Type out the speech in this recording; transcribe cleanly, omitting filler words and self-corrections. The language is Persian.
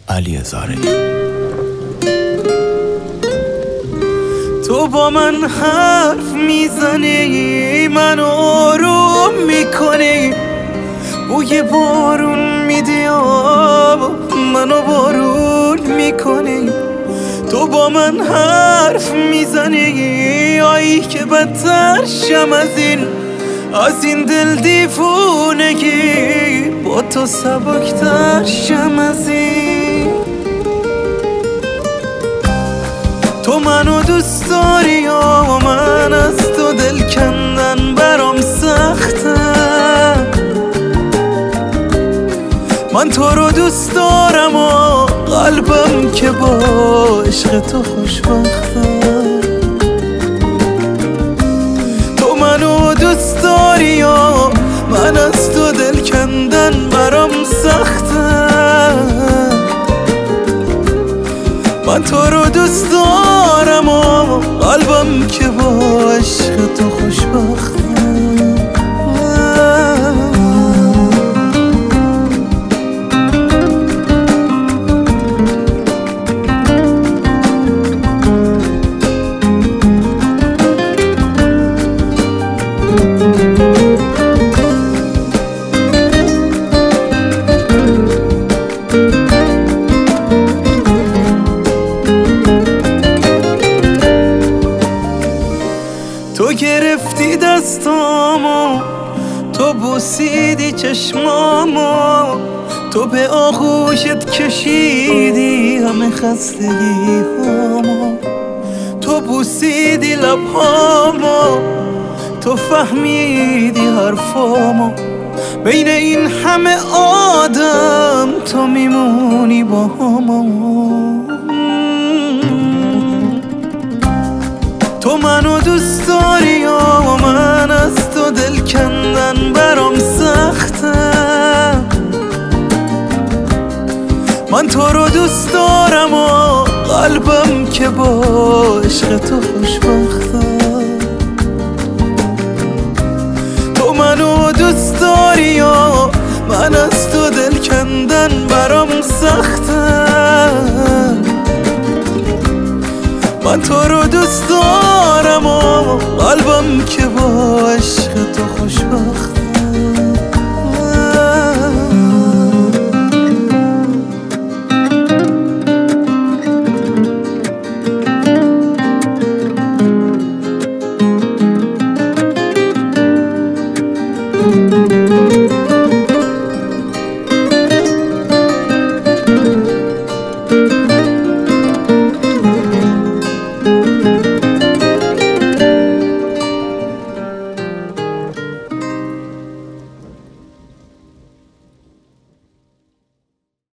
علی زارعی. تو با من حرف میزنی، منو آروم میکنی، بوی بارون میدی منو بارون میکنی. تو با من حرف میزنی، آیی که بدتر شم از این دل دیوونگی، با تو سبکتر شم از این. تو منو دوست داری و من از تو دل کندن برام سخته. من تو رو دوست دارم و قلبم که با عشق تو خوشبخته. تو منو دوست داری و من از تو دل کندن برام سخته. من تو رو دوست دارم و قلبم که با عشق تو خوشبخته. تو گرفتی دستامو، تو بوسیدی چشمامو، تو به آغوشت کشیدی همه خستگی هامو. تو بوسیدی لبهامو، تو فهمیدی حرفامو، بین این همه آدم تو میمونی با همو. تو منو دوست داری و من از تو دل کندن برام سخته. من تو رو دوست دارم و قلبم که با عشق تو خوشبخته. تو منو دوست داری و من از تو دل کندن برام سخته. من تو رو دوست دارم و قلبم که با عشق تو خوشبخته.